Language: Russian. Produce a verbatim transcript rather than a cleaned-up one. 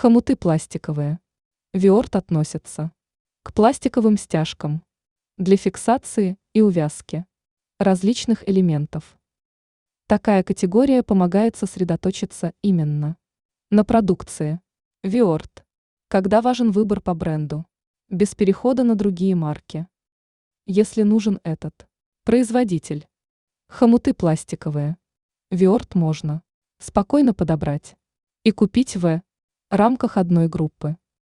Хомуты пластиковые. Виорт относится к пластиковым стяжкам для фиксации и увязки различных элементов. Такая категория помогает сосредоточиться именно на продукции. Виорт. Когда важен выбор по бренду, без перехода на другие марки. Если нужен этот производитель. Хомуты пластиковые. Виорт можно спокойно подобрать и купить в рамках одной группы.